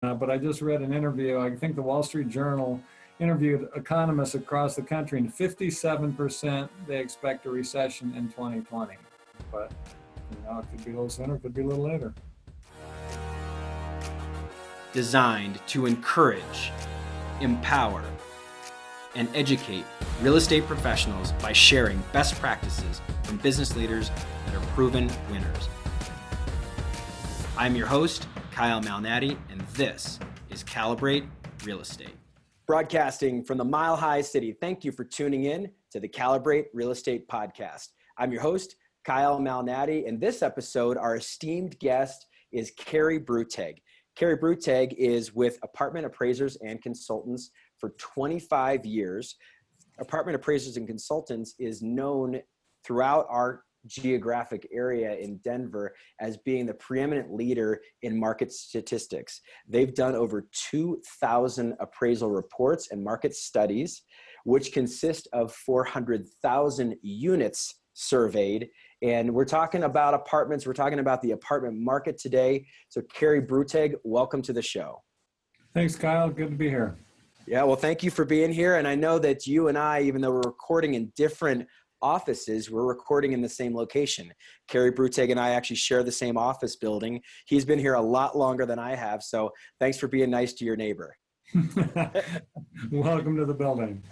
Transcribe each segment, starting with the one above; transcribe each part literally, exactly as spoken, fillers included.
Uh, but I just read an interview. I think the Wall Street Journal interviewed economists across the country, and fifty-seven percent they expect a recession in twenty twenty. But you know, it could be a little sooner, it could be a little later. Designed to encourage, empower, and educate real estate professionals by sharing best practices from business leaders that are proven winners. I'm your host, Kyle Malnati, and this is Calibrate Real Estate. Broadcasting from the Mile High City, thank you for tuning in to the Calibrate Real Estate Podcast. I'm your host, Kyle Malnati, and this episode, our esteemed guest is Carrie Bruteg. Carrie Bruteg is with Apartment Appraisers and Consultants for twenty-five years. Apartment Appraisers and Consultants is known throughout our geographic area in Denver as being the preeminent leader in market statistics. They've done over two thousand appraisal reports and market studies, which consist of four hundred thousand units surveyed. And we're talking about apartments. We're talking about the apartment market today. So Carrie Bruteg, welcome to the show. Thanks, Kyle. Good to be here. Yeah, well, thank you for being here. And I know that you and I, even though we're recording in different offices, we're recording in the same location. Carrie Bruteg and I actually share the same office building. He's been here a lot longer than I have. So thanks for being nice to your neighbor. Welcome to the building.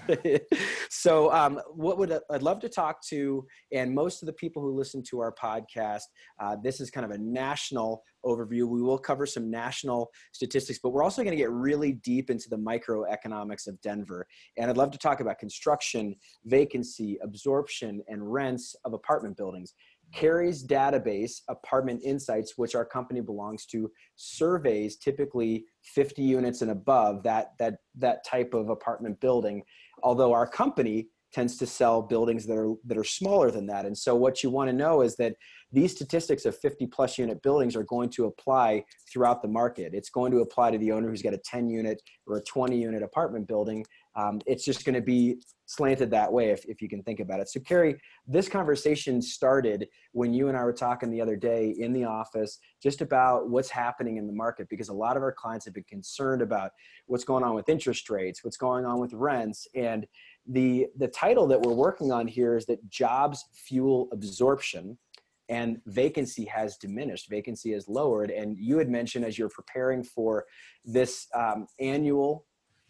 So um, what would I'd love to talk to, and most of the people who listen to our podcast, uh, this is kind of a national overview. We will cover some national statistics, but we're also going to get really deep into the microeconomics of Denver. And I'd love to talk about construction, vacancy, absorption, and rents of apartment buildings. Carrie's database, Apartment Insights, which our company belongs to, surveys typically fifty units and above, that, that, that type of apartment building, although our company tends to sell buildings that are, that are smaller than that. And so what you want to know is that these statistics of fifty plus unit buildings are going to apply throughout the market. It's going to apply to the owner who's got a ten unit or a twenty unit apartment building. Um, it's just going to be slanted that way if, if you can think about it. So Carrie, this conversation started when you and I were talking the other day in the office just about what's happening in the market, because a lot of our clients have been concerned about what's going on with interest rates, what's going on with rents. And the, the title that we're working on here is that jobs fuel absorption and vacancy has diminished, vacancy has lowered. And you had mentioned as you're preparing for this um, annual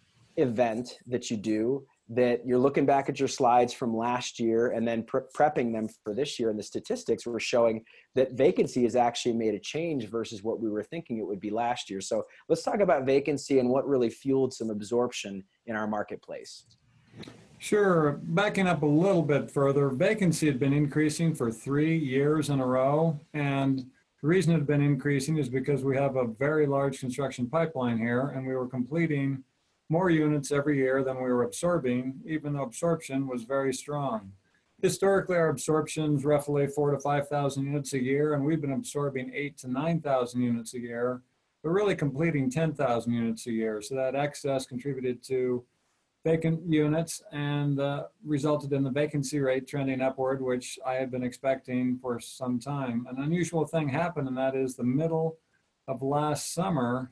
event that you do, that you're looking back at your slides from last year and then pre- prepping them for this year. And the statistics were showing that vacancy has actually made a change versus what we were thinking it would be last year. So let's talk about vacancy and what really fueled some absorption in our marketplace. Sure. Backing up a little bit further, vacancy had been increasing for three years in a row. And the reason it had been increasing is because we have a very large construction pipeline here, and we were completing more units every year than we were absorbing, even though absorption was very strong. Historically, our absorption is roughly four to five thousand units a year, and we've been absorbing eight to nine thousand units a year, but really completing ten thousand units a year. So that excess contributed to vacant units and uh, resulted in the vacancy rate trending upward, which I had been expecting for some time. An unusual thing happened, and that is the middle of last summer,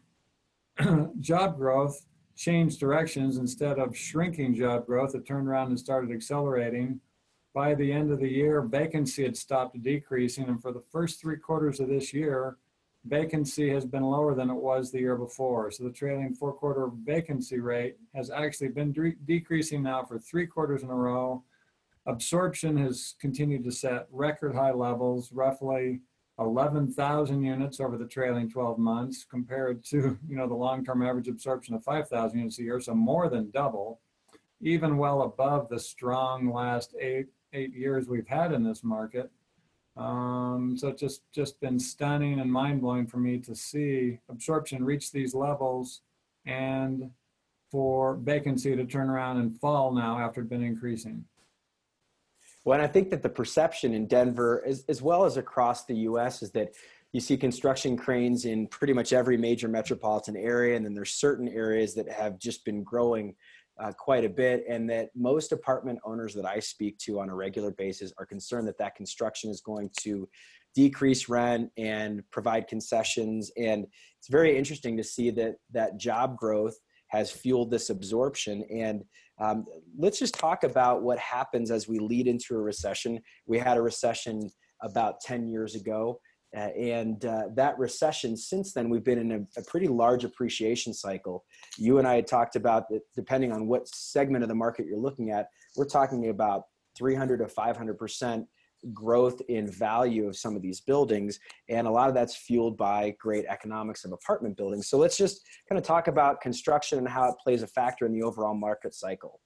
job growth changed directions. Instead of shrinking job growth, it turned around and started accelerating. By the end of the year, vacancy had stopped decreasing, and for the first three quarters of this year, vacancy has been lower than it was the year before. So the trailing four-quarter vacancy rate has actually been de- decreasing now for three quarters in a row. Absorption has continued to set record high levels, roughly eleven thousand units over the trailing twelve months compared to, you know, the long-term average absorption of five thousand units a year, so more than double, even well above the strong last eight, eight years we've had in this market. Um, so it's just, just been stunning and mind-blowing for me to see absorption reach these levels and for vacancy to turn around and fall now after it's been increasing. Well, and I think that the perception in Denver, as, as well as across the U S, is that you see construction cranes in pretty much every major metropolitan area, and then there's certain areas that have just been growing uh, quite a bit, and that most apartment owners that I speak to on a regular basis are concerned that that construction is going to decrease rent and provide concessions. And it's very interesting to see that that job growth has fueled this absorption. And um, let's just talk about what happens as we lead into a recession. We had a recession about ten years ago. Uh, and uh, that recession, since then, we've been in a, a pretty large appreciation cycle. You and I had talked about that, depending on what segment of the market you're looking at, we're talking about three hundred to five hundred percent growth in value of some of these buildings. And a lot of that's fueled by great economics of apartment buildings. So let's just kind of talk about construction and how it plays a factor in the overall market cycle.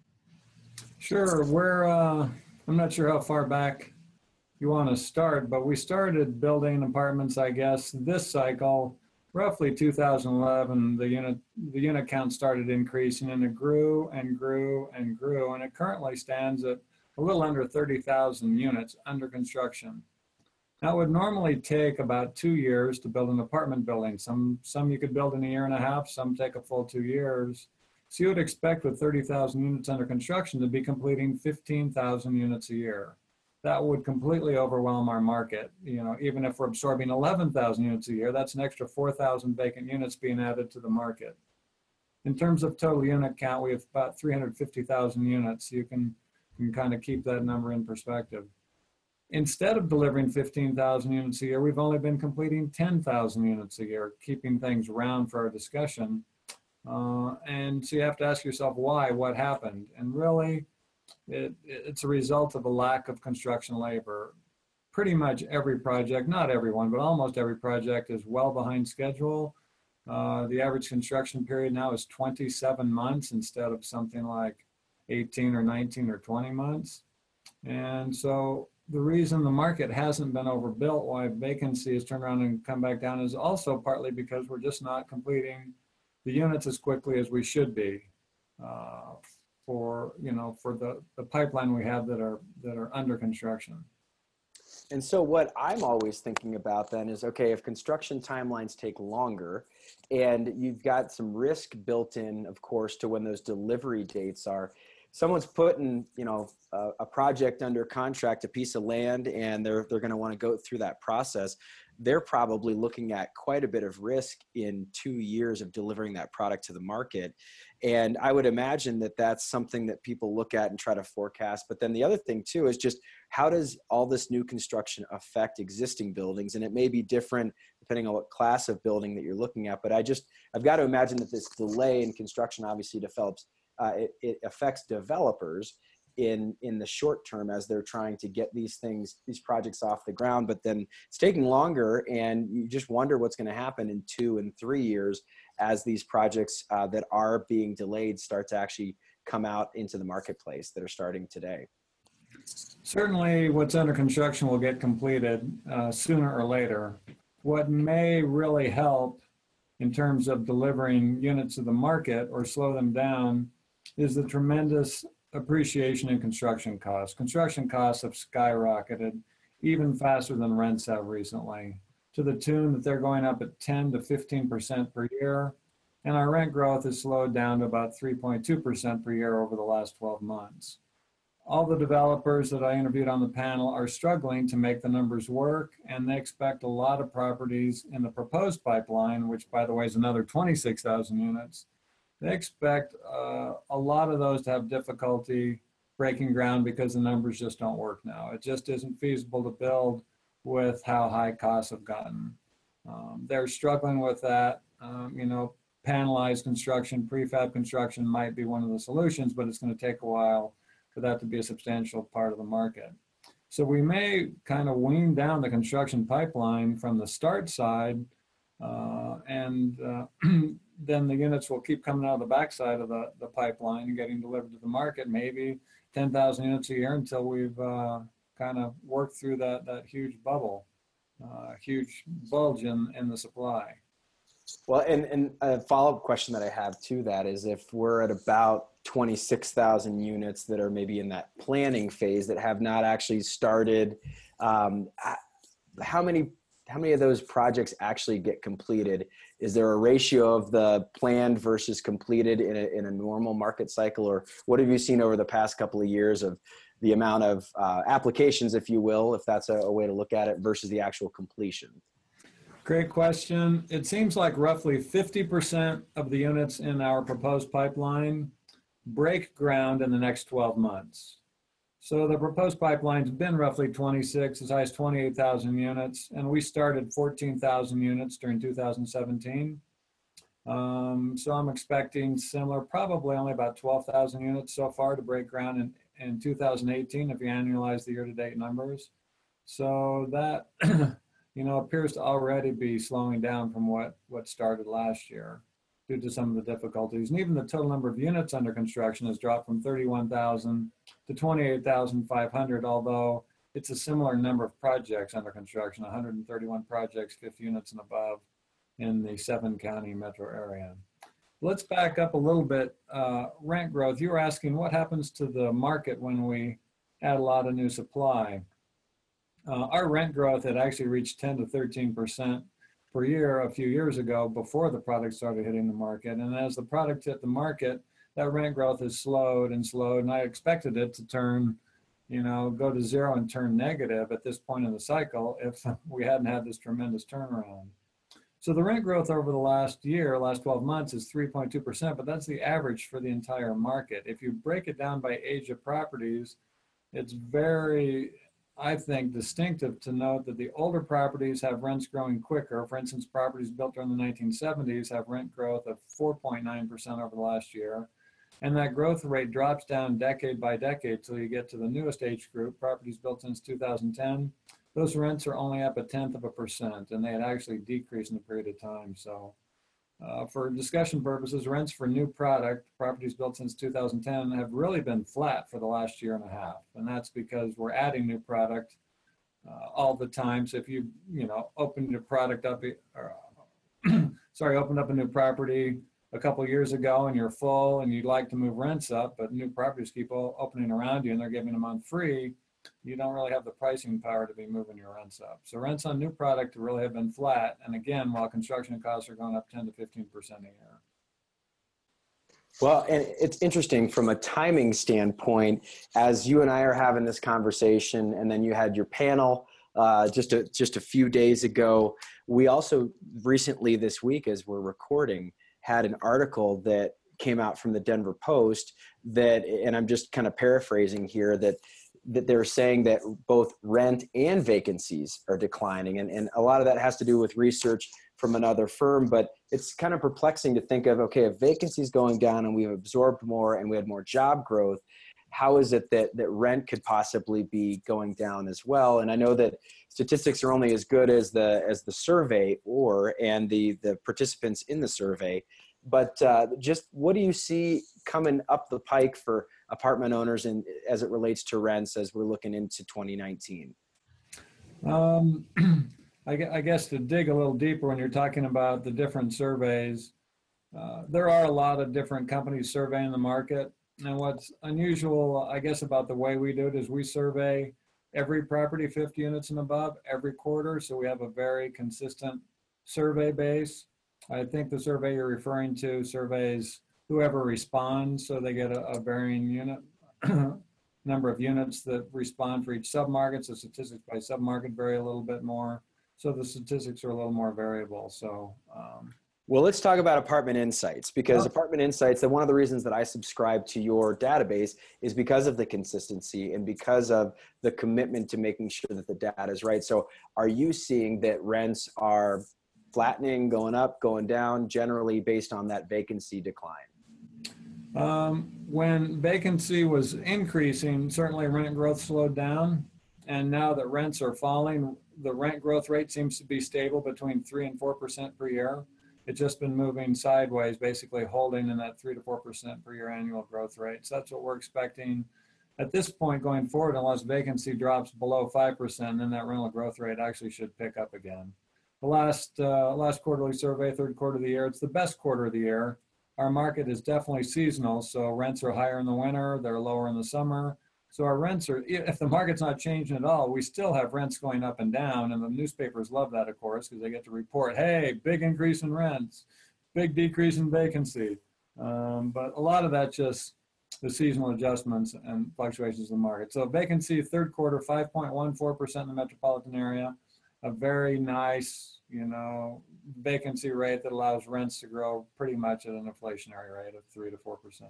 Sure. We're, uh, I'm not sure how far back you want to start, but we started building apartments, I guess, this cycle, roughly two thousand eleven, the unit, the unit count started increasing, and it grew and grew and grew. And it currently stands at a little under thirty thousand units under construction. Now, it would normally take about two years to build an apartment building. Some, some you could build in a year and a half, some take a full two years. So you would expect with thirty thousand units under construction to be completing fifteen thousand units a year. That would completely overwhelm our market. You know, even if we're absorbing eleven thousand units a year, that's an extra four thousand vacant units being added to the market. In terms of total unit count, we have about three hundred fifty thousand units. You can, you can kind of keep that number in perspective. Instead of delivering fifteen thousand units a year, we've only been completing ten thousand units a year, keeping things round for our discussion. Uh, and so you have to ask yourself why, what happened? And really, It, it's a result of a lack of construction labor. Pretty much every project, not everyone, but almost every project is well behind schedule. Uh, the average construction period now is twenty-seven months instead of something like eighteen or nineteen or twenty months. And so the reason the market hasn't been overbuilt, why vacancy has turned around and come back down, is also partly because we're just not completing the units as quickly as we should be. Uh, for, you know, for the, the pipeline we have that are, that are under construction. And so what I'm always thinking about then is, okay, if construction timelines take longer and you've got some risk built in, of course, to when those delivery dates are, someone's putting, you know, a, a project under contract, a piece of land, and they're, they're going to want to go through that process. They're probably looking at quite a bit of risk in two years of delivering that product to the market. And I would imagine that that's something that people look at and try to forecast. But then the other thing too is just, how does all this new construction affect existing buildings? And it may be different depending on what class of building that you're looking at. But I just, I've got to imagine that this delay in construction obviously develops, uh, it, it affects developers in in the short term as they're trying to get these things, these projects off the ground. But then it's taking longer, and you just wonder what's going to happen in two and three years as these projects uh, that are being delayed start to actually come out into the marketplace that are starting today. Certainly what's under construction will get completed uh, sooner or later. What may really help in terms of delivering units to the market or slow them down is the tremendous appreciation in construction costs. Construction costs have skyrocketed even faster than rents have recently, to the tune that they're going up at ten to fifteen percent per year. And our rent growth has slowed down to about three point two percent per year over the last twelve months. All the developers that I interviewed on the panel are struggling to make the numbers work, and they expect a lot of properties in the proposed pipeline, which by the way is another twenty-six thousand units. They expect uh, a lot of those to have difficulty breaking ground because the numbers just don't work now. It just isn't feasible to build with how high costs have gotten. Um, they're struggling with that. Um, you know, panelized construction, prefab construction might be one of the solutions, but it's going to take a while for that to be a substantial part of the market. So we may kind of wean down the construction pipeline from the start side, uh, and uh, then the units will keep coming out of the backside of the, the pipeline and getting delivered to the market, maybe ten thousand units a year until we've uh, kind of worked through that, that huge bubble, uh, huge bulge in, in the supply. Well, and, and a follow-up question that I have to that is, if we're at about twenty-six thousand units that are maybe in that planning phase that have not actually started, um, how many how many of those projects actually get completed? Is there a ratio of the planned versus completed in a, in a normal market cycle? Or what have you seen over the past couple of years of the amount of uh, applications, if you will, if that's a, a way to look at it, versus the actual completion? Great question. It seems like roughly fifty percent of the units in our proposed pipeline break ground in the next twelve months. So the proposed pipeline's been roughly twenty-six, as high as twenty-eight thousand units, and we started fourteen thousand units during two thousand seventeen. Um, so I'm expecting similar, probably only about twelve thousand units so far to break ground in, in two thousand eighteen if you annualize the year-to-date numbers. So that, you know, appears to already be slowing down from what, what started last year due to some of the difficulties. And even the total number of units under construction has dropped from thirty-one thousand to twenty-eight thousand five hundred, although it's a similar number of projects under construction, one hundred thirty-one projects, fifty units and above in the seven county metro area. Let's back up a little bit. Uh, rent growth, you were asking what happens to the market when we add a lot of new supply. Uh, our rent growth had actually reached ten to thirteen percent per year a few years ago before the product started hitting the market. And as the product hit the market, that rent growth has slowed and slowed. And I expected it to turn, you know, go to zero and turn negative at this point in the cycle if we hadn't had this tremendous turnaround. So the rent growth over the last year, last twelve months is three point two percent, but that's the average for the entire market. If you break it down by age of properties, it's very, I think, distinctive to note that the older properties have rents growing quicker. For instance, properties built during the nineteen seventies have rent growth of four point nine percent over the last year. And that growth rate drops down decade by decade till you get to the newest age group, properties built since two thousand ten. Those rents are only up a tenth of a percent, and they had actually decreased in a period of time. So uh, for discussion purposes, rents for new product, properties built since two thousand ten, have really been flat for the last year and a half. And that's because we're adding new product uh, all the time. So if you, you know, opened your product up, or, sorry, opened up a new property a couple of years ago and you're full and you'd like to move rents up, but new properties keep opening around you and they're giving them on free, you don't really have the pricing power to be moving your rents up. So rents on new product really have been flat. And again, while construction costs are going up ten to fifteen percent a year. Well, and it's interesting from a timing standpoint, as you and I are having this conversation, and then you had your panel uh, just, a, just a few days ago. We also recently this week, as we're recording, had an article that came out from the Denver Post that, and I'm just kind of paraphrasing here, that that they're saying that both rent and vacancies are declining. And, and a lot of that has to do with research from another firm, but it's kind of perplexing to think of, okay, if vacancy is going down and we've absorbed more and we had more job growth, how is it that, that rent could possibly be going down as well? And I know that statistics are only as good as the, as the survey or, and the, the participants in the survey, but uh, just what do you see coming up the pike for apartment owners and as it relates to rents as we're looking into twenty nineteen? Um, I, I guess to dig a little deeper when you're talking about the different surveys, uh, there are a lot of different companies surveying the market. And what's unusual, I guess, about the way we do it is we survey every property fifty units and above every quarter. So we have a very consistent survey base. I think the survey you're referring to surveys whoever responds, so they get a, a varying unit number of units that respond for each submarket. So statistics by submarket vary a little bit more. So the statistics are a little more variable. So, um, well, let's talk about Apartment Insights, because yeah. Apartment Insights, and one of the reasons that I subscribe to your database is because of the consistency and because of the commitment to making sure that the data is right. So are you seeing that rents are flattening, going up, going down, generally based on that vacancy decline? Um, when vacancy was increasing, certainly rent growth slowed down. And now that rents are falling, the rent growth rate seems to be stable between three and four percent per year. It's just been moving sideways, basically holding in that three to four percent per year annual growth rate. So that's what we're expecting at this point going forward, unless vacancy drops below five percent, then that rental growth rate actually should pick up again. The last, uh, last quarterly survey, third quarter of the year, it's the best quarter of the year. Our market is definitely seasonal, so rents are higher in the winter, they're lower in the summer. So our rents are, if the market's not changing at all, we still have rents going up and down, and the newspapers love that, of course, because they get to report, hey, big increase in rents, big decrease in vacancy. Um, but a lot of that just the seasonal adjustments and fluctuations in the market. So vacancy third quarter, five point one four percent in the metropolitan area, a very nice, you know, vacancy rate that allows rents to grow pretty much at an inflationary rate of three to four percent.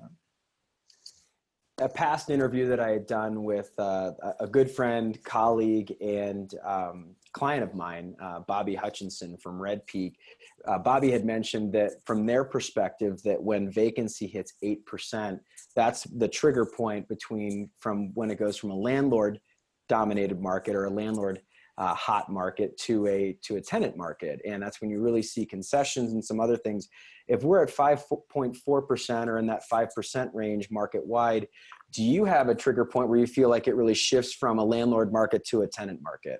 A past interview that I had done with uh, a good friend, colleague, and um, client of mine, uh, Bobby Hutchinson from Red Peak, uh, Bobby had mentioned that from their perspective, that when vacancy hits eight percent, that's the trigger point between from when it goes from a landlord dominated market or a landlord uh, hot market to a to a tenant market, and that's when you really see concessions and some other things. If we're at five point four percent or in that five percent range market wide, do you have a trigger point where you feel like it really shifts from a landlord market to a tenant market?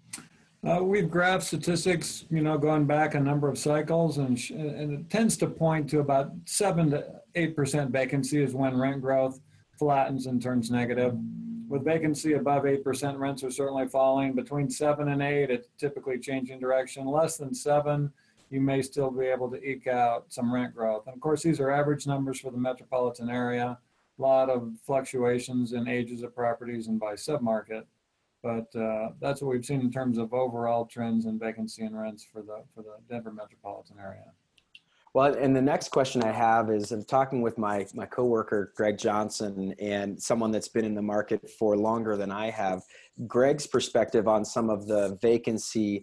Uh, we've graphed statistics, you know, going back a number of cycles, and, sh- and it tends to point to about seven to eight percent vacancy is when rent growth flattens and turns negative. With vacancy above eight percent, rents are certainly falling. Between seven and eight, it's typically changing direction. Less than seven, you may still be able to eke out some rent growth. And of course, these are average numbers for the metropolitan area. A lot of fluctuations in ages of properties and by submarket. But uh, that's what we've seen in terms of overall trends in vacancy and rents for the for the Denver metropolitan area. Well, and the next question I have is, I'm talking with my my coworker, Greg Johnson, and someone that's been in the market for longer than I have. Greg's perspective on some of the vacancy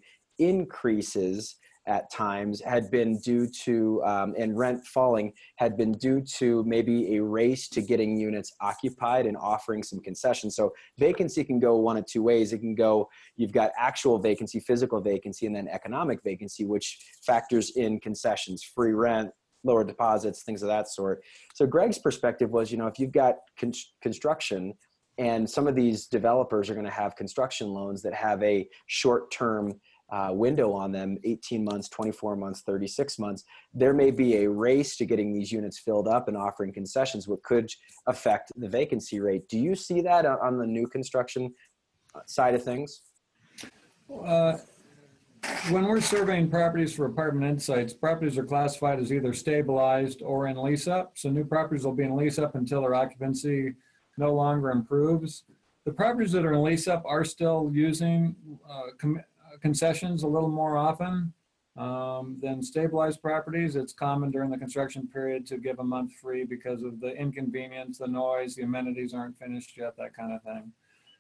increases at times had been due to, um, and rent falling had been due to maybe a race to getting units occupied and offering some concessions. So vacancy can go one of two ways. It can go, you've got actual vacancy, physical vacancy, and then economic vacancy, which factors in concessions, free rent, lower deposits, things of that sort. So Greg's perspective was, you know, if you've got con- construction and some of these developers are going to have construction loans that have a short-term Uh, window on them, eighteen months, twenty-four months, thirty-six months, there may be a race to getting these units filled up and offering concessions, what could affect the vacancy rate. Do you see that on the new construction side of things? Uh, when we're surveying properties for Apartment Insights, properties are classified as either stabilized or in lease up. So new properties will be in lease up until their occupancy no longer improves. The properties that are in lease up are still using uh, com- concessions a little more often um, than stabilized properties. It's common during the construction period to give a month free because of the inconvenience, the noise, the amenities aren't finished yet, that kind of thing.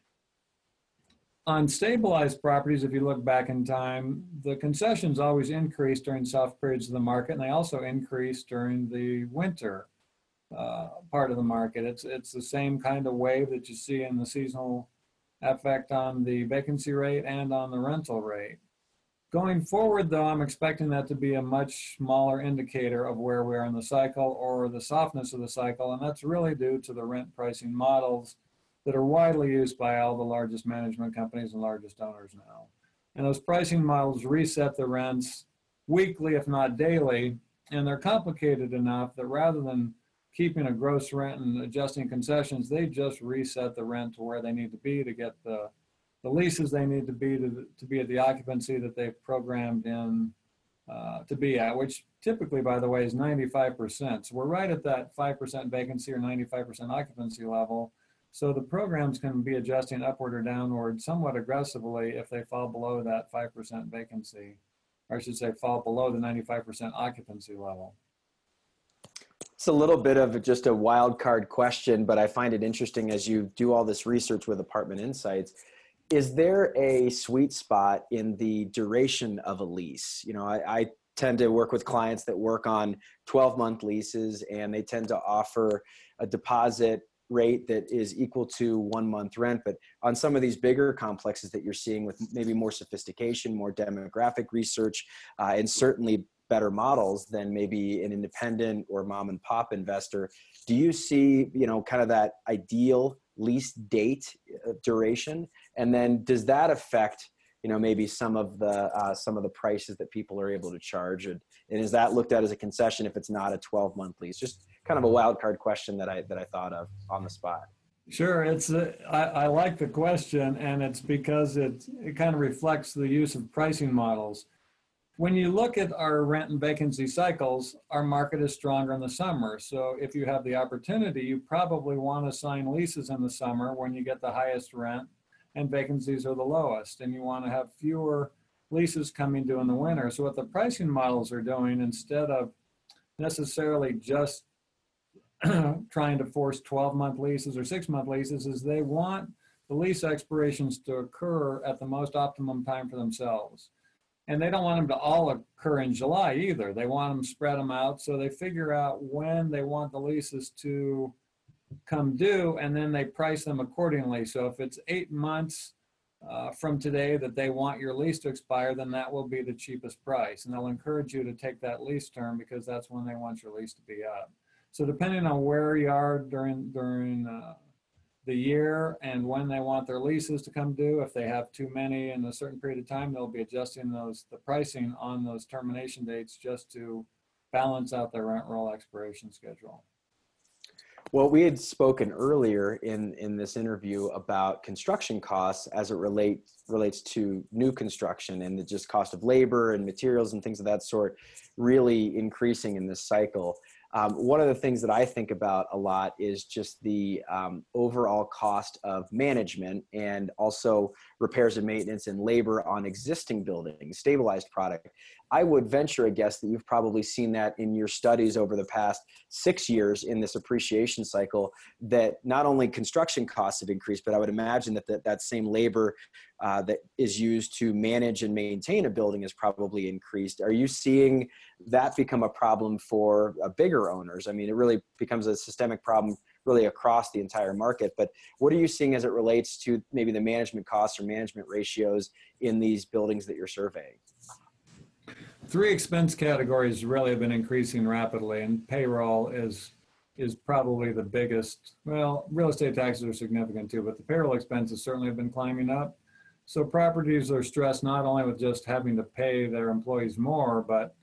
On stabilized properties, if you look back in time, the concessions always increase during soft periods of the market, and they also increase during the winter uh, part of the market. It's, it's the same kind of wave that you see in the seasonal effect on the vacancy rate and on the rental rate. Going forward, though, I'm expecting that to be a much smaller indicator of where we are in the cycle or the softness of the cycle, and that's really due to the rent pricing models that are widely used by all the largest management companies and largest owners now. And those pricing models reset the rents weekly, if not daily, and they're complicated enough that rather than keeping a gross rent and adjusting concessions, they just reset the rent to where they need to be to get the, the leases they need to be to, to be at the occupancy that they've programmed in uh, to be at, which typically, by the way, is ninety-five percent. So we're right at that five percent vacancy or ninety-five percent occupancy level. So the programs can be adjusting upward or downward somewhat aggressively if they fall below that five percent vacancy, or I should say fall below the ninety-five percent occupancy level. It's a little bit of just a wild card question, but I find it interesting as you do all this research with Apartment Insights. Is there a sweet spot in the duration of a lease? You know, I, I tend to work with clients that work on twelve month leases, and they tend to offer a deposit rate that is equal to one month rent. But on some of these bigger complexes that you're seeing with maybe more sophistication, more demographic research, uh, and certainly better models than maybe an independent or mom and pop investor, do you see, you know, kind of that ideal lease date uh, duration? And then does that affect, you know, maybe some of the uh, some of the prices that people are able to charge? And, and is that looked at as a concession if it's not a twelve month lease? Just kind of a wild card question that I that I thought of on the spot. Sure, it's a, I, I like the question, and it's because it it kind of reflects the use of pricing models. when you look at our rent and vacancy cycles, our market is stronger in the summer. So if you have the opportunity, you probably want to sign leases in the summer when you get the highest rent and vacancies are the lowest. And you want to have fewer leases coming due in the winter. So what the pricing models are doing, instead of necessarily just trying to force twelve month leases or six month leases, is they want the lease expirations to occur at the most optimum time for themselves. And they don't want them to all occur in July either. They want them spread them out. So they figure out when they want the leases to come due, and then they price them accordingly. So if it's eight months uh, from today that they want your lease to expire, then that will be the cheapest price. And they'll encourage you to take that lease term because that's when they want your lease to be up. So depending on where you are during, during uh, the year and when they want their leases to come due, if they have too many in a certain period of time, they'll be adjusting those the pricing on those termination dates just to balance out their rent roll expiration schedule. Well, we had spoken earlier in, in this interview about construction costs as it relate, relates to new construction and the just cost of labor and materials and things of that sort really increasing in this cycle. Um, one of the things that I think about a lot is just the um, overall cost of management and also repairs and maintenance and labor on existing buildings, stabilized product. I would venture a guess that you've probably seen that in your studies over the past six years in this appreciation cycle, that not only construction costs have increased, but I would imagine that that, that same labor uh, that is used to manage and maintain a building has probably increased. Are you seeing that become a problem for uh, bigger owners? I mean, it really becomes a systemic problem really across the entire market, but what are you seeing as it relates to maybe the management costs or management ratios in these buildings that you're surveying? Three expense categories really have been increasing rapidly, and payroll is is probably the biggest. Well, real estate taxes are significant too, but the payroll expenses certainly have been climbing up. So properties are stressed not only with just having to pay their employees more, but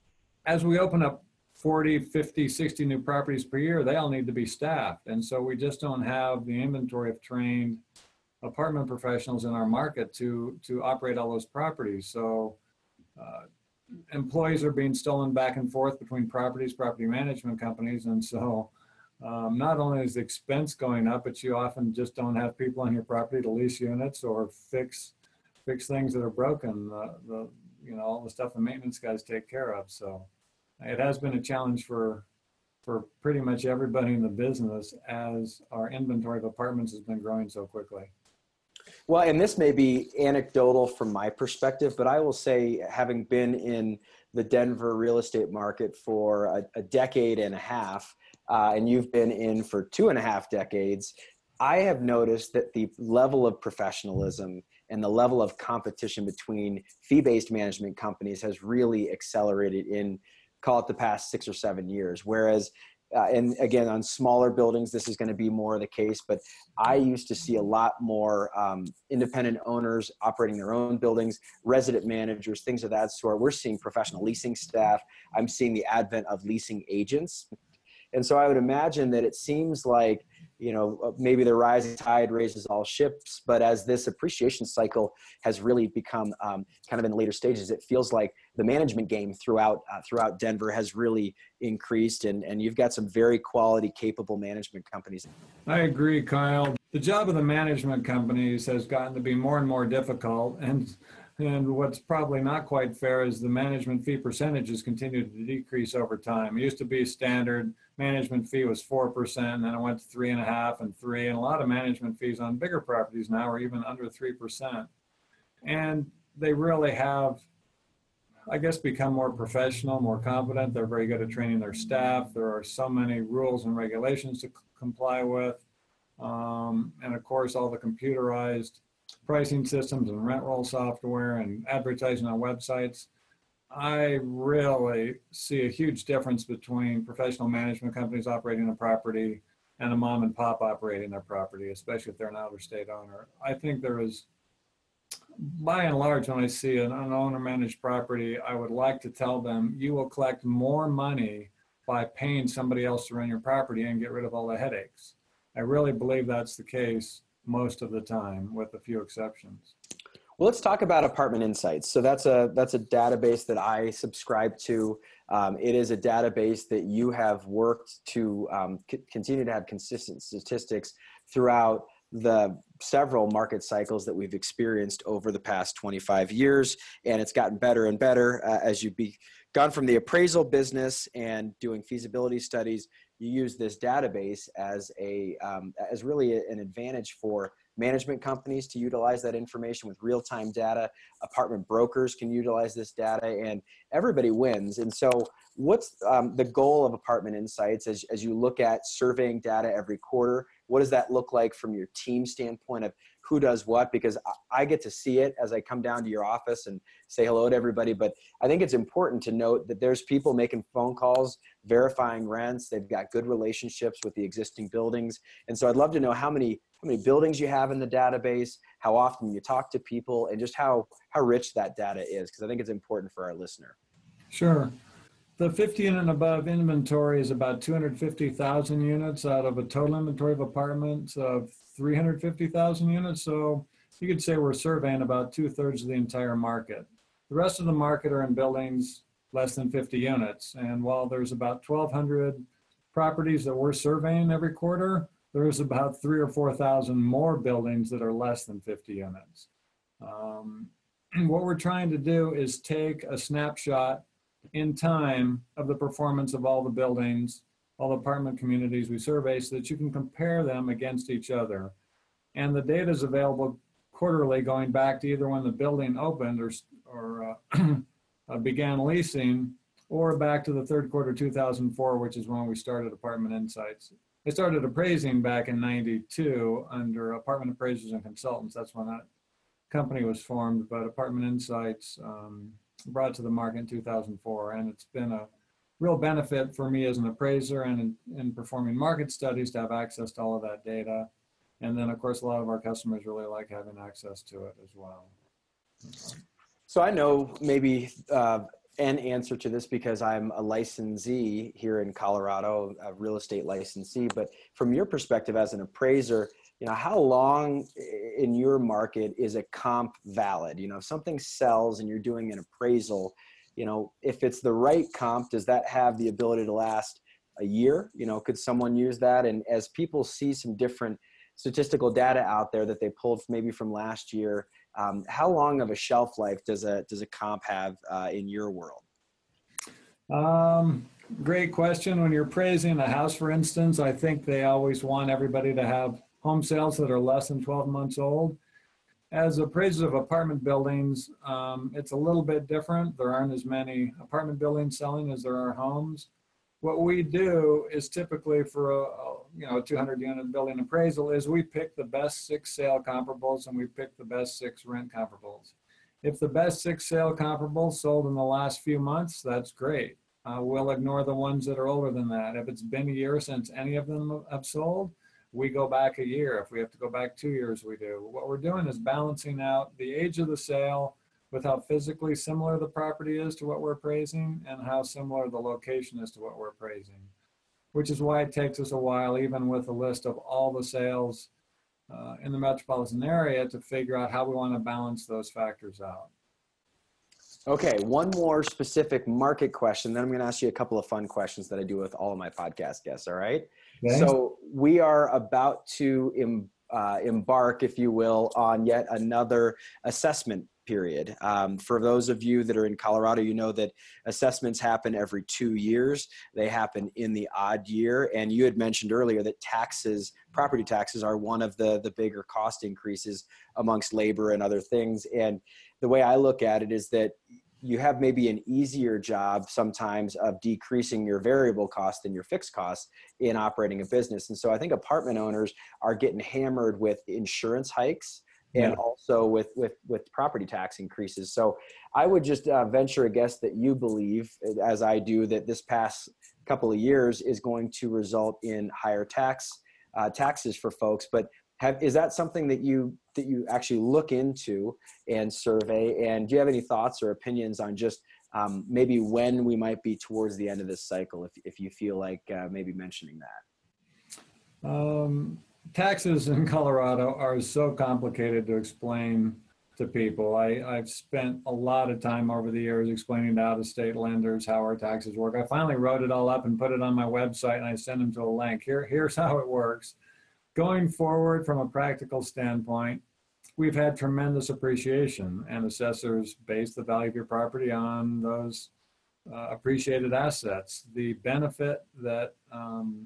as we open up forty, fifty, sixty new properties per year, they all need to be staffed. And so we just don't have the inventory of trained apartment professionals in our market to, to operate all those properties. So uh, employees are being stolen back and forth between properties, property management companies. And so um, not only is the expense going up, but you often just don't have people on your property to lease units or fix fix things that are broken. The, the you know, all the stuff the maintenance guys take care of. So it has been a challenge for for pretty much everybody in the business as our inventory of apartments has been growing so quickly. Well, and this may be anecdotal from my perspective, but I will say, having been in the Denver real estate market for a, a decade and a half, uh, and you've been in for two and a half decades, I have noticed that the level of professionalism and the level of competition between fee-based management companies has really accelerated in, call it, the past six or seven years. Whereas, uh, and again, on smaller buildings, this is going to be more the case, but I used to see a lot more um, independent owners operating their own buildings, resident managers, things of that sort. We're seeing professional leasing staff. I'm seeing the advent of leasing agents. And so I would imagine that it seems like, you know, maybe the rising tide raises all ships, but as this appreciation cycle has really become um, kind of in the later stages, it feels like the management game throughout uh, throughout Denver has really increased, and, and you've got some very quality, capable management companies. I agree, Kyle. The job of the management companies has gotten to be more and more difficult, and and what's probably not quite fair is the management fee percentages continue to decrease over time. It used to be standard management fee was four percent, and then it went to three and a half and three, and a lot of management fees on bigger properties now are even under three percent. And they really have, I guess, become more professional, more competent. They're very good at training their staff. There are so many rules and regulations to c- comply with. Um, and of course, all the computerized pricing systems and rent roll software and advertising on websites. I really see a huge difference between professional management companies operating a property and a mom and pop operating their property, especially if they're an out of state owner. I think there is, by and large, when I see an, an owner managed property, I would like to tell them, you will collect more money by paying somebody else to run your property and get rid of all the headaches. I really believe that's the case most of the time, with a few exceptions. Well, let's talk about Apartment Insights. So that's a that's a database that I subscribe to. Um, it is a database that you have worked to um, c- continue to have consistent statistics throughout the several market cycles that we've experienced over the past twenty-five years, and it's gotten better and better uh, as you've be, gone from the appraisal business and doing feasibility studies. You use this database as a um, as really an advantage for management companies to utilize that information with real-time data. Apartment brokers can utilize this data, and everybody wins. And so what's um, the goal of Apartment Insights as, as you look at surveying data every quarter? What does that look like from your team standpoint of who does what? Because I get to see it as I come down to your office and say hello to everybody. But I think it's important to note that there's people making phone calls, verifying rents. They've got good relationships with the existing buildings. And so I'd love to know how many how many buildings you have in the database, how often you talk to people, and just how, how rich that data is, because I think it's important for our listener. Sure. The fifty and above inventory is about two hundred fifty thousand units out of a total inventory of apartments of three hundred fifty thousand units. So you could say we're surveying about two thirds of the entire market. The rest of the market are in buildings less than fifty units. And while there's about twelve hundred properties that we're surveying every quarter, there's about three or four thousand more buildings that are less than fifty units. Um, what we're trying to do is take a snapshot in time of the performance of all the buildings, all the apartment communities we survey, so that you can compare them against each other. And the data is available quarterly, going back to either when the building opened or, or uh, began leasing, or back to the third quarter two thousand four, which is when we started Apartment Insights. I started appraising back in ninety-two under Apartment Appraisers and Consultants. That's when that company was formed, but Apartment Insights um, brought to the market in two thousand four, and it's been a real benefit for me as an appraiser and in, in performing market studies to have access to all of that data. And then, of course, a lot of our customers really like having access to it as well. So I know maybe uh, an answer to this because I'm a licensee here in Colorado, a real estate licensee. But from your perspective as an appraiser, you know, how long in your market is a comp valid? You know, if something sells and you're doing an appraisal, you know, if it's the right comp, does that have the ability to last a year? You know, could someone use that? And as people see some different statistical data out there that they pulled maybe from last year, um, how long of a shelf life does a does a comp have uh, in your world? Um, great question. When you're appraising a house, for instance, I think they always want everybody to have home sales that are less than twelve months old. As appraisers of apartment buildings, um, it's a little bit different. There aren't as many apartment buildings selling as there are homes. What we do is typically for a, a you know, a two hundred unit building appraisal is we pick the best six sale comparables and we pick the best six rent comparables. If the best six sale comparables sold in the last few months, that's great. Uh, we'll ignore the ones that are older than that. If it's been a year since any of them have sold, we go back a year. If we have to go back two years, we do. What we're doing is balancing out the age of the sale with how physically similar the property is to what we're appraising and how similar the location is to what we're appraising, which is why it takes us a while, even with a list of all the sales uh, in the metropolitan area, to figure out how we want to balance those factors out. Okay, one more specific market question, then I'm going to ask you a couple of fun questions that I do with all of my podcast guests, all right? Okay. So we are about to em, uh, embark, if you will, on yet another assessment period. Um, for those of you that are in Colorado, you know that assessments happen every two years. They happen in the odd year. And you had mentioned earlier that taxes, property taxes, are one of the, the bigger cost increases amongst labor and other things. And the way I look at it is that you have maybe an easier job sometimes of decreasing your variable cost than your fixed costs in operating a business. And so I think apartment owners are getting hammered with insurance hikes and yeah. also with, with, with property tax increases. So I would just uh, venture a guess that you believe, as I do, that this past couple of years is going to result in higher tax uh, taxes for folks. But have, is that something that you that you actually look into and survey? And do you have any thoughts or opinions on just um, maybe when we might be towards the end of this cycle, if if you feel like uh, maybe mentioning that? Um. Taxes in Colorado are so complicated to explain to people. I, I've spent a lot of time over the years explaining to out-of-state lenders how our taxes work. I finally wrote it all up and put it on my website, and I sent them to a link. Here, here's how it works. Going forward, from a practical standpoint, we've had tremendous appreciation, and assessors base the value of your property on those uh, appreciated assets. The benefit that um,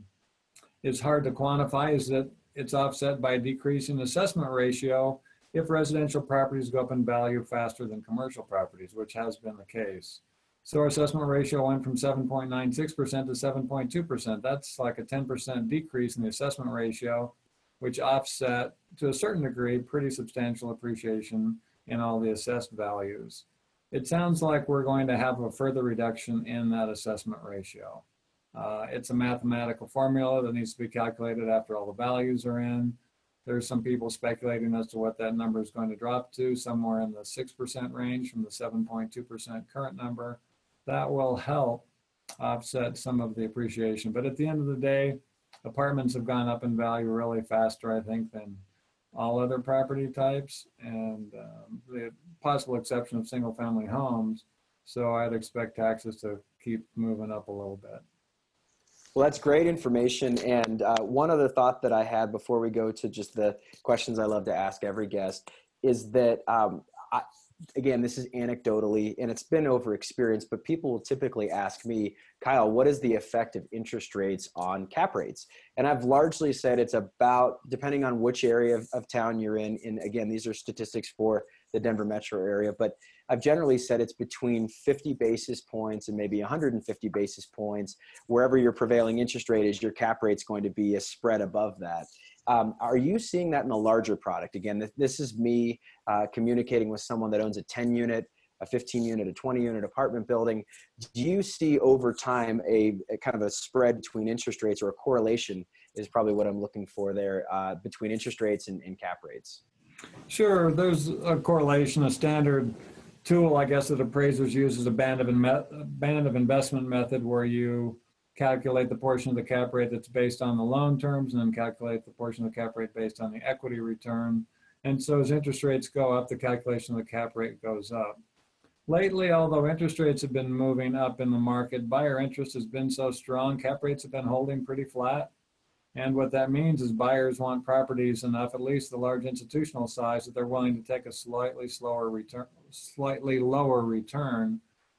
is hard to quantify is that it's offset by a decrease in assessment ratio if residential properties go up in value faster than commercial properties, which has been the case. So our assessment ratio went from seven point nine six percent to seven point two percent. That's like a ten percent decrease in the assessment ratio, which offset to a certain degree pretty substantial appreciation in all the assessed values. It sounds like we're going to have a further reduction in that assessment ratio. Uh, it's a mathematical formula that needs to be calculated after all the values are in. There's some people speculating as to what that number is going to drop to, somewhere in the six percent range from the seven point two percent current number. That will help offset some of the appreciation. But at the end of the day, apartments have gone up in value really faster, I think, than all other property types, and um, the possible exception of single family homes. So I'd expect taxes to keep moving up a little bit. Well, that's great information. And uh, one other thought that I had before we go to just the questions I love to ask every guest is that, um, I, again, this is anecdotally, and it's been over experience, but people will typically ask me, Kyle, what is the effect of interest rates on cap rates? And I've largely said it's about, depending on which area of, of town you're in, and again, these are statistics for the Denver metro area, but I've generally said it's between fifty basis points and maybe one hundred fifty basis points. Wherever your prevailing interest rate is, your cap rate's going to be a spread above that. Um, are you seeing that in a larger product? Again, this, this is me uh, communicating with someone that owns a ten unit, a fifteen unit, a twenty unit apartment building. Do you see over time a, a kind of a spread between interest rates, or a correlation is probably what I'm looking for there, uh, between interest rates and, and cap rates? Sure, there's a correlation. A standard tool, I guess, that appraisers use is a band of, inme- band of investment method, where you calculate the portion of the cap rate that's based on the loan terms, and then calculate the portion of the cap rate based on the equity return. And so as interest rates go up, the calculation of the cap rate goes up. Lately, although interest rates have been moving up in the market, buyer interest has been so strong, cap rates have been holding pretty flat. And what that means is buyers want properties enough, at least the large institutional size, that they're willing to take a slightly slower return, slightly lower return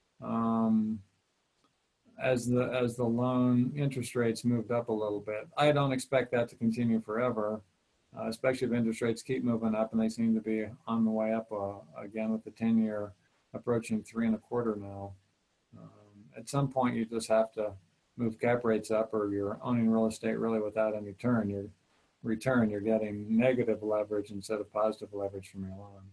um, as the as the loan interest rates moved up a little bit. I don't expect that to continue forever, uh, especially if interest rates keep moving up, and they seem to be on the way up uh, again, with the ten year approaching three and a quarter now. Um, at some point, you just have to move cap rates up, or you're owning real estate really without any turn. Your return, you're getting negative leverage instead of positive leverage from your loan.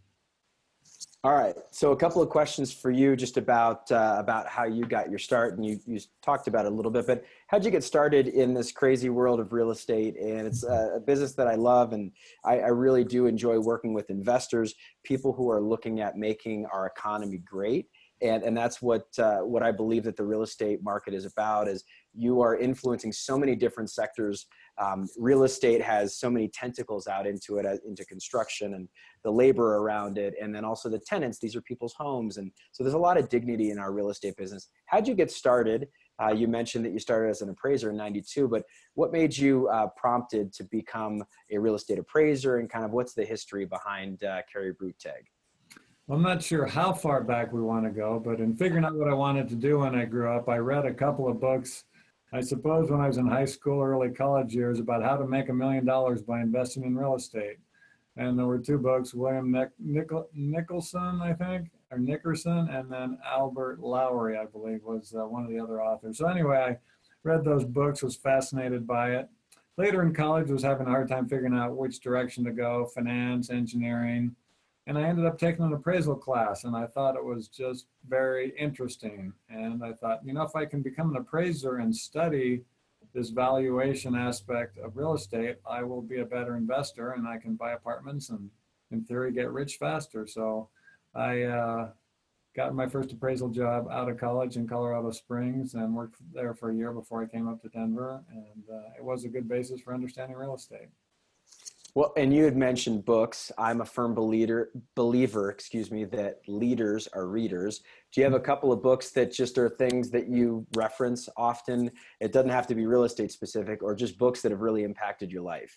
All right. So a couple of questions for you, just about uh, about how you got your start, and you you talked about it a little bit. But how'd you get started in this crazy world of real estate? And it's a, a business that I love, and I, I really do enjoy working with investors, people who are looking at making our economy great. And, and that's what uh, what I believe that the real estate market is about, is you are influencing so many different sectors. Um, real estate has so many tentacles out into it, uh, into construction and the labor around it. And then also the tenants, these are people's homes. And so there's a lot of dignity in our real estate business. How'd you get started? Uh, you mentioned that you started as an appraiser in ninety-two, but what made you uh, prompted to become a real estate appraiser, and kind of what's the history behind uh, Carey Brugtag? I'm not sure how far back we want to go, but in figuring out what I wanted to do when I grew up, I read a couple of books, I suppose when I was in high school, early college years, about how to make a million dollars by investing in real estate. And there were two books, William Nick, Nichol, Nicholson, I think, or Nickerson, and then Albert Lowry, I believe, was uh, one of the other authors. So anyway, I read those books, was fascinated by it. Later in college, was having a hard time figuring out which direction to go, finance, engineering. And I ended up taking an appraisal class, and I thought it was just very interesting. And I thought, you know, if I can become an appraiser and study this valuation aspect of real estate, I will be a better investor, and I can buy apartments and, in theory, get rich faster. So I uh, got my first appraisal job out of college in Colorado Springs, and worked there for a year before I came up to Denver. And uh, it was a good basis for understanding real estate. Well, and you had mentioned books. I'm a firm believer, believer, excuse me, that leaders are readers. Do you have a couple of books that just are things that you reference often? It doesn't have to be real estate specific, or just books that have really impacted your life.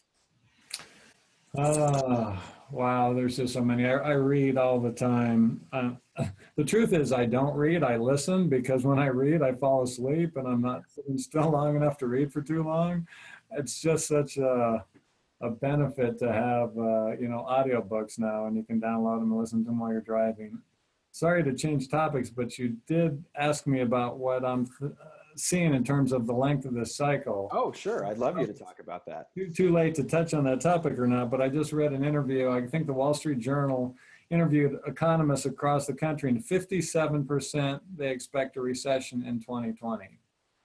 Uh, wow, there's just so many. I, I read all the time. Uh, the truth is, I don't read, I listen, because when I read, I fall asleep and I'm not sitting still long enough to read for too long. It's just such a, a benefit to have, uh, you know, audiobooks now, and you can download them and listen to them while you're driving. Sorry to change topics, but you did ask me about what I'm uh, seeing in terms of the length of this cycle. Oh, sure. I'd love you to talk about that. Too, too late to touch on that topic or not, but I just read an interview. I think the Wall Street Journal interviewed economists across the country, and fifty-seven percent they expect a recession in twenty twenty.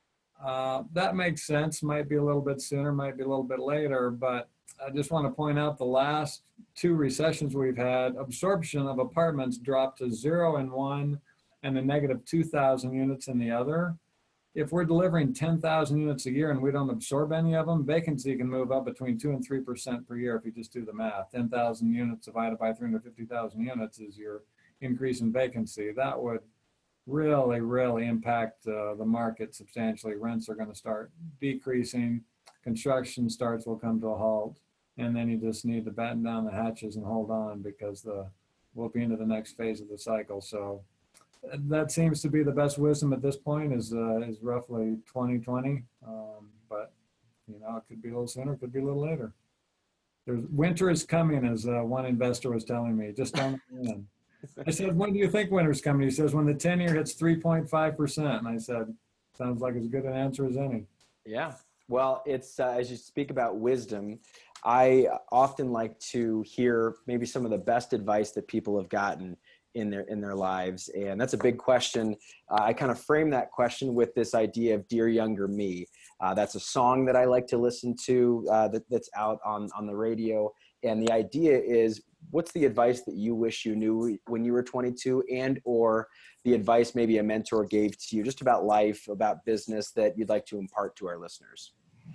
Uh, that makes sense. Might be a little bit sooner, might be a little bit later, but I just want to point out the last two recessions we've had, absorption of apartments dropped to zero in one and a negative two thousand units in the other. If we're delivering ten thousand units a year and we don't absorb any of them, vacancy can move up between two and three percent per year if you just do the math. ten thousand units divided by three hundred fifty thousand units is your increase in vacancy. That would really, really impact uh, the market substantially. Rents are going to start decreasing. Construction starts will come to a halt. And then you just need to batten down the hatches and hold on, because the we'll be into the next phase of the cycle. So that seems to be the best wisdom at this point, is uh, is roughly twenty twenty. Um, but you know, it could be a little sooner, it could be a little later. There's winter is coming, as uh, one investor was telling me. Just don't in. I said, when do you think winter's coming? He says, when the ten year hits three point five percent. And I said, sounds like as good an answer as any. Yeah. Well, it's uh, as you speak about wisdom, I often like to hear maybe some of the best advice that people have gotten in their in their lives, and that's a big question. Uh, I kind of frame that question with this idea of "Dear Younger Me." Uh, that's a song that I like to listen to uh, that, that's out on on the radio, and the idea is, what's the advice that you wish you knew when you were twenty-two, and or the advice maybe a mentor gave to you just about life, about business, that you'd like to impart to our listeners?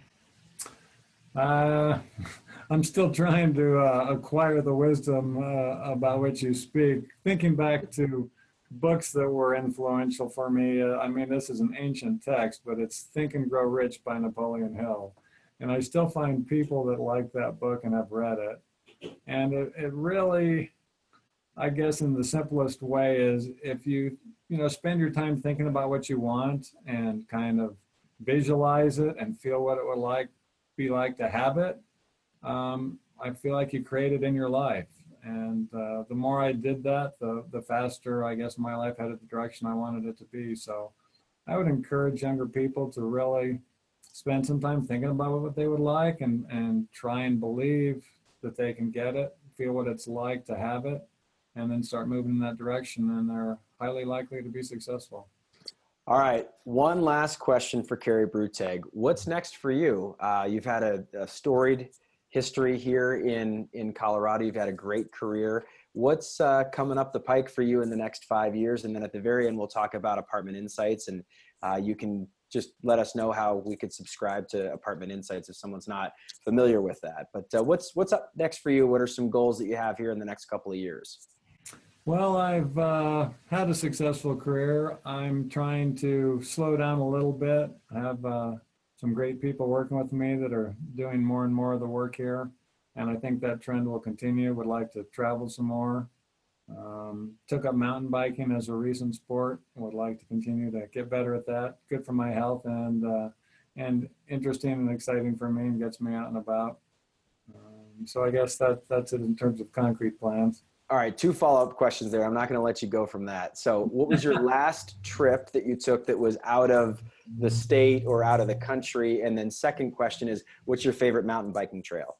Uh, I'm still trying to uh, acquire the wisdom uh, about which you speak. Thinking back to books that were influential for me, uh, I mean, this is an ancient text, but it's Think and Grow Rich by Napoleon Hill. And I still find people that like that book and have read it. And it, it really, I guess in the simplest way, is if you, you know, spend your time thinking about what you want and kind of visualize it and feel what it would like be like to have it, um, I feel like you create it in your life. And uh, the more I did that, the, the faster, I guess, my life headed the direction I wanted it to be. So I would encourage younger people to really spend some time thinking about what they would like, and, and try and believe that they can get it, feel what it's like to have it, and then start moving in that direction, and they're highly likely to be successful. All right. One last question for Kerry Bruteg. What's next for you? Uh, you've had a, a storied history here in, in Colorado. You've had a great career. What's uh, coming up the pike for you in the next five years? And then at the very end, we'll talk about Apartment Insights, and uh, you can just let us know how we could subscribe to Apartment Insights if someone's not familiar with that. But uh, what's, what's up next for you? What are some goals that you have here in the next couple of years? Well, I've uh, had a successful career. I'm trying to slow down a little bit. I have uh, some great people working with me that are doing more and more of the work here, and I think that trend will continue. Would like to travel some more. Um, took up mountain biking as a recent sport. Would like to continue to get better at that. Good for my health, and uh, and interesting and exciting for me, and gets me out and about. Um, so I guess that that's it in terms of concrete plans. All right, two follow-up questions there. I'm not going to let you go from that. So what was your last trip that you took that was out of the state or out of the country? And then second question is, what's your favorite mountain biking trail?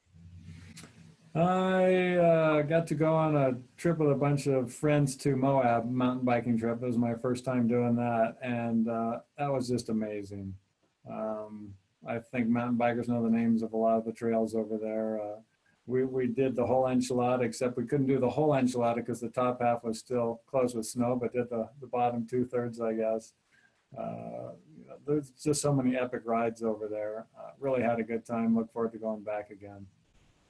I uh, got to go on a trip with a bunch of friends to Moab, mountain biking trip. It was my first time doing that, and uh, that was just amazing. Um, I think mountain bikers know the names of a lot of the trails over there. Uh, We, we did the whole enchilada, except we couldn't do the whole enchilada because the top half was still closed with snow, but did the, the bottom two thirds, I guess. Uh, you know, there's just so many epic rides over there. Uh, really had a good time. Look forward to going back again.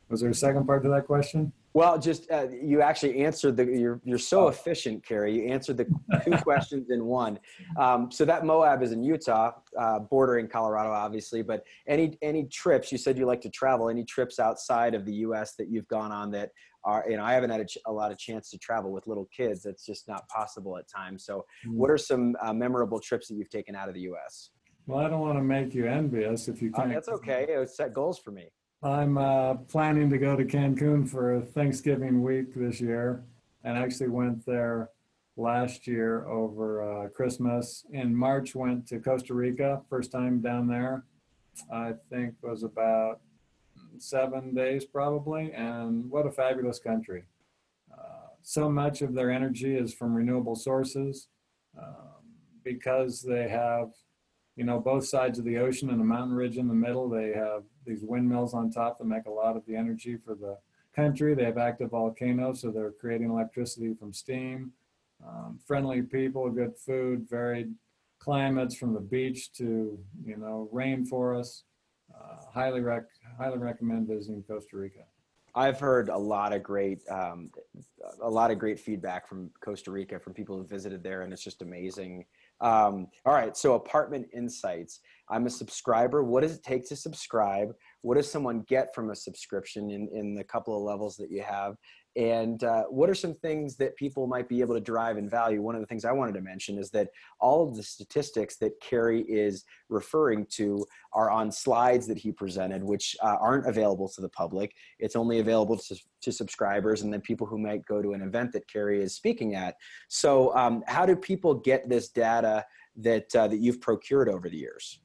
Was there a second part to that question? Well, just uh, you actually answered the. You're you're so Oh. efficient, Kerry. You answered the two questions in one. Um, so that Moab is in Utah, uh, bordering Colorado, obviously. But any any trips? You said you like to travel. Any trips outside of the U S that you've gone on that are, you know, I haven't had a, ch- a lot of chance to travel with little kids. That's just not possible at times. So, Mm. what are some uh, memorable trips that you've taken out of the U S? Well, I don't want to make you envious if you Uh, can't. that's okay. It set goals for me. I'm uh, planning to go to Cancun for Thanksgiving week this year, and actually went there last year over uh, Christmas. In March, went to Costa Rica, first time down there. I think was about seven days probably, and what a fabulous country. Uh, so much of their energy is from renewable sources, um, because they have, you know, both sides of the ocean and a mountain ridge in the middle. They have these windmills on top that make a lot of the energy for the country. They have active volcanoes, so they're creating electricity from steam. Um, friendly people, good food, varied climates from the beach to, you know, rainforests. Uh, highly rec highly recommend visiting Costa Rica. I've heard a lot of great, um, a lot of great feedback from Costa Rica from people who visited there, and it's just amazing. Um, all right, so Apartment Insights. I'm a subscriber. What does it take to subscribe? What does someone get from a subscription in in the couple of levels that you have? And uh, what are some things that people might be able to derive in value? One of the things I wanted to mention is that all of the statistics that Kerry is referring to are on slides that he presented, which uh, aren't available to the public. It's only available to, to subscribers and then people who might go to an event that Kerry is speaking at. So um, how do people get this data that, uh, that you've procured over the years?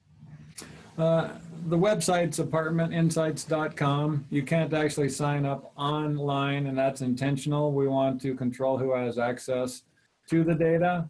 Uh, the website's apartment insights dot com. You can't actually sign up online, and that's intentional. We want to control who has access to the data,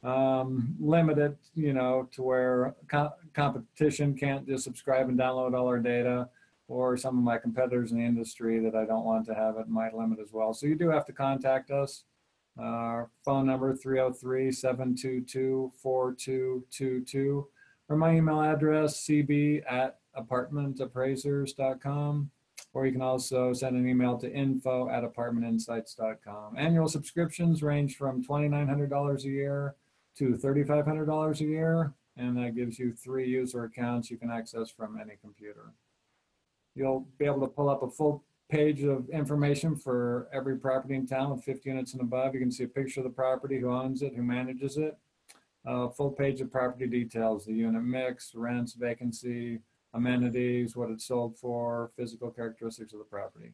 um, limit it, you know, to where co competition can't just subscribe and download all our data, or some of my competitors in the industry that I don't want to have it might limit as well. So you do have to contact us. Our uh, phone number, three oh three, seven two two, four two two two. Or my email address, c b at apartment appraisers dot com, or you can also send an email to info at apartment insights dot com. Annual subscriptions range from twenty-nine hundred dollars a year to thirty-five hundred dollars a year, and that gives you three user accounts you can access from any computer. You'll be able to pull up a full page of information for every property in town with fifty units and above. You can see a picture of the property, who owns it, who manages it. A uh, full page of property details, the unit mix, rents, vacancy, amenities, what it's sold for, physical characteristics of the property.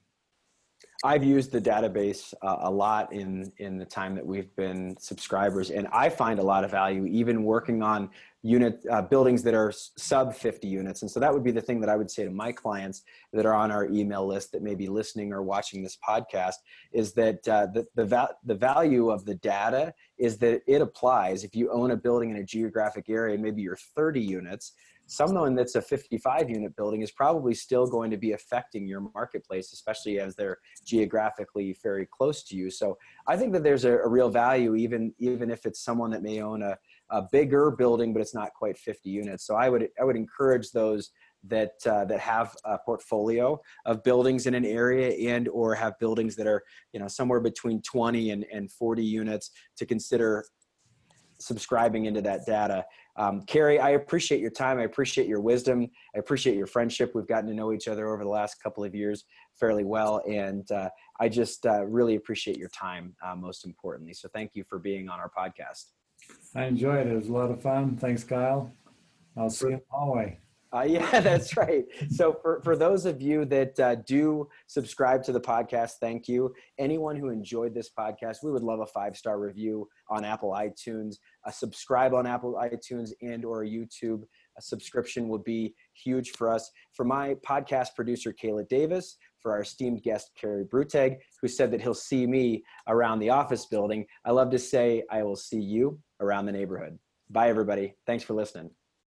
I've used the database uh, a lot in, in the time that we've been subscribers, and I find a lot of value even working on unit uh, buildings that are sub fifty units. And so that would be the thing that I would say to my clients that are on our email list that may be listening or watching this podcast, is that uh, the, the, val the value of the data is that it applies. If you own a building in a geographic area, maybe you're thirty units, someone that's a fifty-five unit building is probably still going to be affecting your marketplace, especially as they're geographically very close to you. So I think that there's a, a real value, even, even if it's someone that may own a, a bigger building, but it's not quite fifty units. So I would, I would encourage those that, uh, that have a portfolio of buildings in an area and, or have buildings that are, you know, somewhere between twenty and, and forty units to consider subscribing into that data. Um, Kerry, I appreciate your time. I appreciate your wisdom. I appreciate your friendship. We've gotten to know each other over the last couple of years fairly well. And uh, I just uh, really appreciate your time, uh, most importantly. So thank you for being on our podcast. I enjoyed it. It was a lot of fun. Thanks, Kyle. I'll see you in the hallway. Uh, yeah, that's right. So for, for those of you that uh, do subscribe to the podcast, thank you. Anyone who enjoyed this podcast, we would love a five-star review on Apple iTunes. A subscribe on Apple iTunes and or YouTube. A subscription would be huge for us. For my podcast producer, Kayla Davis, for our esteemed guest, Kerry Bruteg, who said that he'll see me around the office building, I love to say I will see you around the neighborhood. Bye, everybody. Thanks for listening.